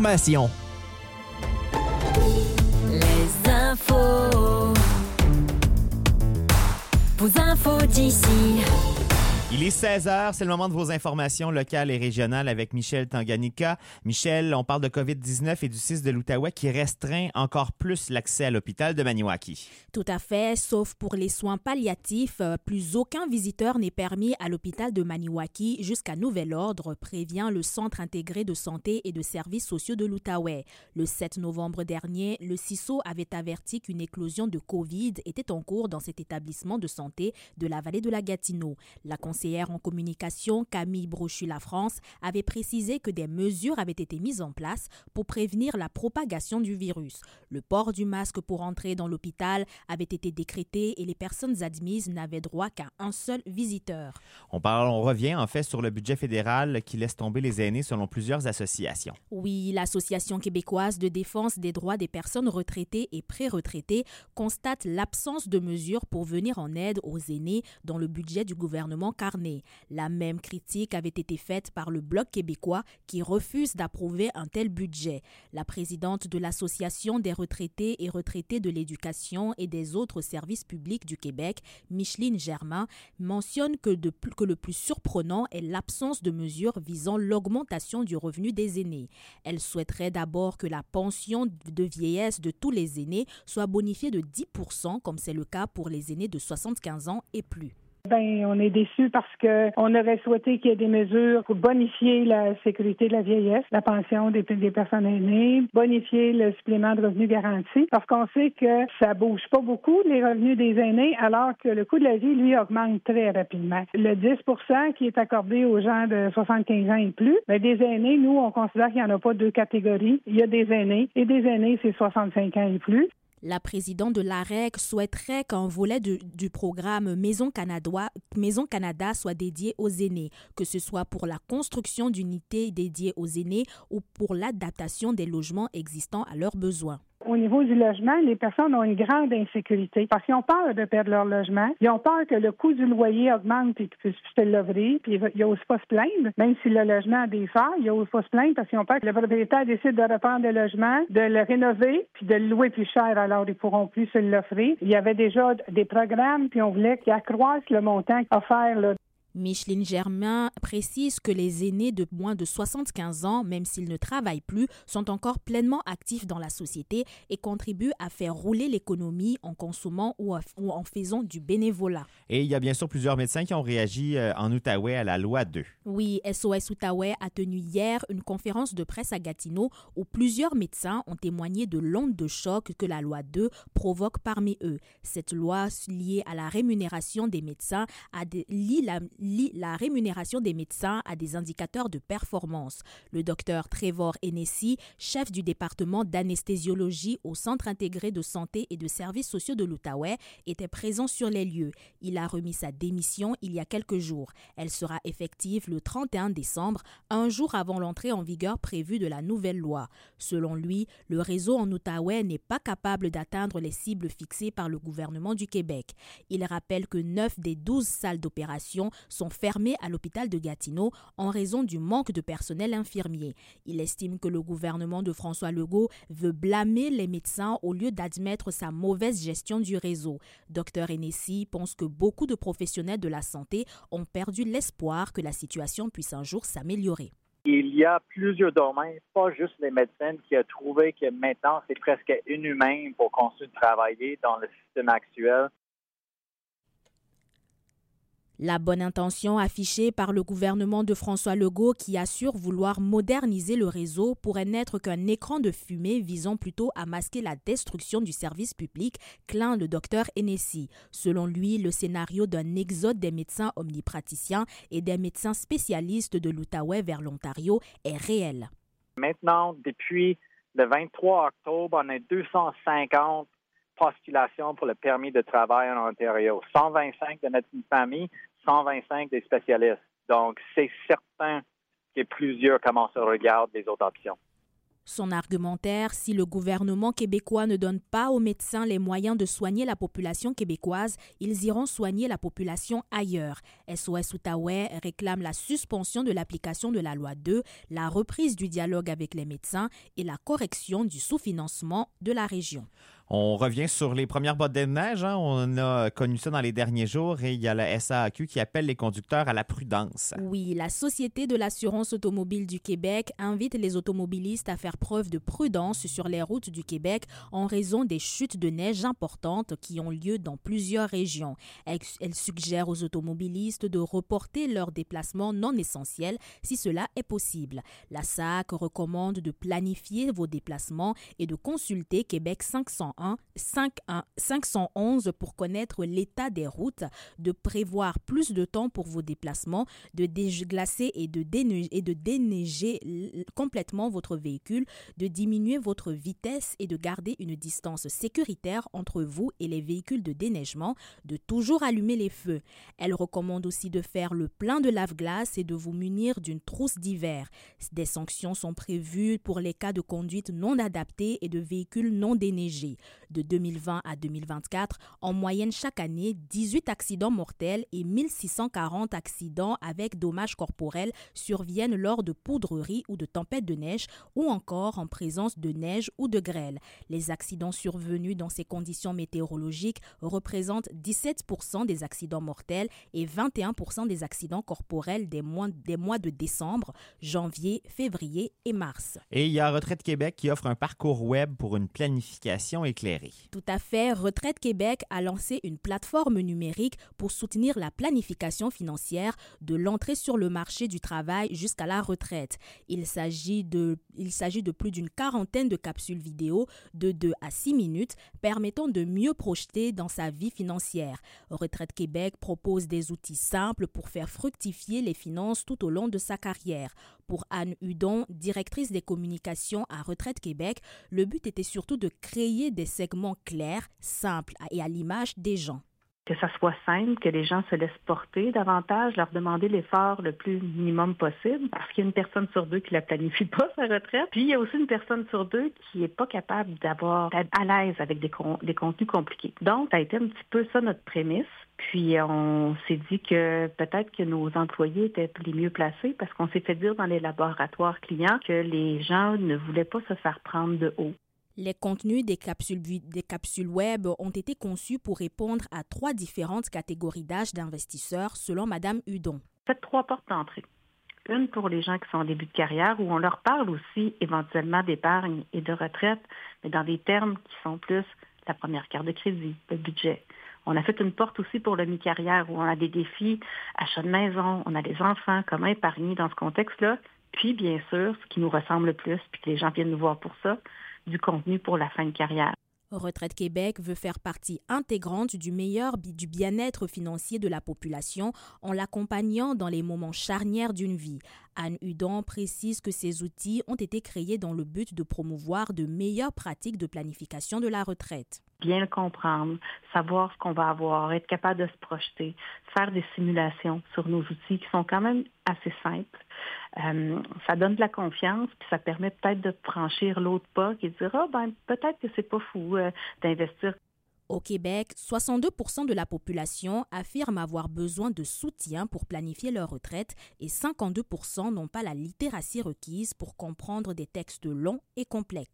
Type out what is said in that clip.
d'information. Les infos. Vos infos d'ici. Il est 16h, c'est le moment de vos informations locales et régionales avec Michel Tanganyika. Michel, on parle de COVID-19 et du 6 de l'Outaouais qui restreint encore plus l'accès à l'hôpital de Maniwaki. Tout à fait, sauf pour les soins palliatifs, plus aucun visiteur n'est permis à l'hôpital de Maniwaki jusqu'à nouvel ordre, prévient le Centre intégré de santé et de services sociaux de l'Outaouais. Le 7 novembre dernier, le CISO avait averti qu'une éclosion de COVID était en cours dans cet établissement de santé de la vallée de la Gatineau. La conseillère en communication, Camille Brochu-Lafrance, avait précisé que des mesures avaient été mises en place pour prévenir la propagation du virus. Le port du masque pour entrer dans l'hôpital avait été décrété et les personnes admises n'avaient droit qu'à un seul visiteur. On revient en fait sur le budget fédéral qui laisse tomber les aînés selon plusieurs associations. Oui, l'Association québécoise de défense des droits des personnes retraitées et pré-retraitées constate l'absence de mesures pour venir en aide aux aînés dans le budget du gouvernement Carney. La même critique avait été faite par le Bloc québécois qui refuse d'approuver un tel budget. La présidente de l'Association des retraités et retraités de l'éducation et des autres services publics du Québec, Micheline Germain, mentionne que le plus surprenant est l'absence de mesures visant l'augmentation du revenu des aînés. Elle souhaiterait d'abord que la pension de vieillesse de tous les aînés soit bonifiée de 10%, comme c'est le cas pour les aînés de 75 ans et plus. On est déçus parce qu'on aurait souhaité qu'il y ait des mesures pour bonifier la sécurité de la vieillesse, la pension des personnes aînées, bonifier le supplément de revenus garanti, parce qu'on sait que ça bouge pas beaucoup, les revenus des aînés, alors que le coût de la vie, lui, augmente très rapidement. Le 10% qui est accordé aux gens de 75 ans et plus, des aînés, nous, on considère qu'il n'y en a pas deux catégories. Il y a des aînés, et des aînés, c'est 65 ans et plus. La présidente de l'AREC souhaiterait qu'un volet du programme Maison Canada soit dédié aux aînés, que ce soit pour la construction d'unités dédiées aux aînés ou pour l'adaptation des logements existants à leurs besoins. Au niveau du logement, les personnes ont une grande insécurité parce qu'ils ont peur de perdre leur logement. Ils ont peur que le coût du loyer augmente puis qu'ils puissent se l'ouvrir. Puis ils n'osent pas se plaindre. Même si le logement a des failles, ils n'osent pas se plaindre parce qu'ils ont peur que le propriétaire décide de reprendre le logement, de le rénover puis de le louer plus cher. Alors, ils ne pourront plus se l'offrir. Il y avait déjà des programmes puis on voulait qu'ils accroissent le montant offert là. Micheline Germain précise que les aînés de moins de 75 ans, même s'ils ne travaillent plus, sont encore pleinement actifs dans la société et contribuent à faire rouler l'économie en consommant ou en faisant du bénévolat. Et il y a bien sûr plusieurs médecins qui ont réagi en Outaouais à la loi 2. Oui, SOS Outaouais a tenu hier une conférence de presse à Gatineau où plusieurs médecins ont témoigné de l'onde de choc que la loi 2 provoque parmi eux. Cette loi liée à la rémunération des médecins lie la rémunération des médecins à des indicateurs de performance. Le docteur Trevor Hennessy, chef du département d'anesthésiologie au Centre intégré de santé et de services sociaux de l'Outaouais, était présent sur les lieux. Il a remis sa démission il y a quelques jours. Elle sera effective le 31 décembre, un jour avant l'entrée en vigueur prévue de la nouvelle loi. Selon lui, le réseau en Outaouais n'est pas capable d'atteindre les cibles fixées par le gouvernement du Québec. Il rappelle que 9 des 12 salles d'opération sont fermées à l'hôpital de Gatineau en raison du manque de personnel infirmier. Il estime que le gouvernement de François Legault veut blâmer les médecins au lieu d'admettre sa mauvaise gestion du réseau. Dr Hennessy pense que beaucoup de professionnels de la santé ont perdu l'espoir que la situation puisse un jour s'améliorer. Il y a plusieurs domaines, pas juste les médecins, qui ont trouvé que maintenant c'est presque inhumain pour continuer de travailler dans le système actuel. La bonne intention affichée par le gouvernement de François Legault qui assure vouloir moderniser le réseau pourrait n'être qu'un écran de fumée visant plutôt à masquer la destruction du service public, craint le docteur Hennessy. Selon lui, le scénario d'un exode des médecins omnipraticiens et des médecins spécialistes de l'Outaouais vers l'Ontario est réel. Maintenant, depuis le 23 octobre, on a 250 postulations pour le permis de travail en Ontario. 125 de notre famille, 125 des spécialistes. Donc, c'est certain que plusieurs commencent à regarder les autres options. Son argumentaire, si le gouvernement québécois ne donne pas aux médecins les moyens de soigner la population québécoise, ils iront soigner la population ailleurs. SOS Outaouais réclame la suspension de l'application de la loi 2, la reprise du dialogue avec les médecins et la correction du sous-financement de la région. On revient sur les premières bottes de neige. On a connu ça dans les derniers jours et il y a la SAAQ qui appelle les conducteurs à la prudence. Oui, la Société de l'assurance automobile du Québec invite les automobilistes à faire preuve de prudence sur les routes du Québec en raison des chutes de neige importantes qui ont lieu dans plusieurs régions. Elle suggère aux automobilistes de reporter leurs déplacements non essentiels si cela est possible. La SAAQ recommande de planifier vos déplacements et de consulter Québec 511 pour connaître l'état des routes, de prévoir plus de temps pour vos déplacements, de déglacer et de déneiger complètement votre véhicule, de diminuer votre vitesse et de garder une distance sécuritaire entre vous et les véhicules de déneigement, de toujours allumer les feux. Elle recommande aussi de faire le plein de lave-glace et de vous munir d'une trousse d'hiver. Des sanctions sont prévues pour les cas de conduite non adaptée et de véhicules non déneigés. De 2020 à 2024, en moyenne chaque année, 18 accidents mortels et 1640 accidents avec dommages corporels surviennent lors de poudreries ou de tempêtes de neige ou encore en présence de neige ou de grêle. Les accidents survenus dans ces conditions météorologiques représentent 17% des accidents mortels et 21% des accidents corporels des mois de décembre, janvier, février et mars. Et il y a Retraite Québec qui offre un parcours web pour une planification éclairée. Tout à fait. Retraite Québec a lancé une plateforme numérique pour soutenir la planification financière de l'entrée sur le marché du travail jusqu'à la retraite. Il s'agit de plus d'une quarantaine de capsules vidéo de 2 à 6 minutes permettant de mieux projeter dans sa vie financière. Retraite Québec propose des outils simples pour faire fructifier les finances tout au long de sa carrière. Pour Anne Hudon, directrice des communications à Retraite Québec, le but était surtout de créer des segments clairs, simples et à l'image des gens. Que ça soit simple, que les gens se laissent porter davantage, leur demander l'effort le plus minimum possible, parce qu'il y a une personne sur 2 qui ne la planifie pas, sa retraite. Puis il y a aussi une personne sur 2 qui n'est pas capable d'être à l'aise avec des contenus compliqués. Donc, ça a été un petit peu ça notre prémisse. Puis on s'est dit que peut-être que nos employés étaient les mieux placés parce qu'on s'est fait dire dans les laboratoires clients que les gens ne voulaient pas se faire prendre de haut. Les contenus des capsules web ont été conçus pour répondre à 3 différentes catégories d'âge d'investisseurs, selon Mme Hudon. Faites 3 portes d'entrée. Une pour les gens qui sont en début de carrière, où on leur parle aussi éventuellement d'épargne et de retraite, mais dans des termes qui sont plus la première carte de crédit, le budget. On a fait une porte aussi pour le mi-carrière, où on a des défis, achat de maison, on a des enfants, comment épargner dans ce contexte-là. Puis, bien sûr, ce qui nous ressemble le plus, puis que les gens viennent nous voir pour ça, du contenu pour la fin de carrière. Retraite Québec veut faire partie intégrante du bien-être financier de la population en l'accompagnant dans les moments charnières d'une vie. Anne Hudon précise que ces outils ont été créés dans le but de promouvoir de meilleures pratiques de planification de la retraite. Bien le comprendre, savoir ce qu'on va avoir, être capable de se projeter, faire des simulations sur nos outils qui sont quand même assez simples. Ça donne de la confiance, puis ça permet peut-être de franchir l'autre pas et de dire peut-être que c'est pas fou d'investir. Au Québec, 62% de la population affirme avoir besoin de soutien pour planifier leur retraite et 52% n'ont pas la littératie requise pour comprendre des textes longs et complexes.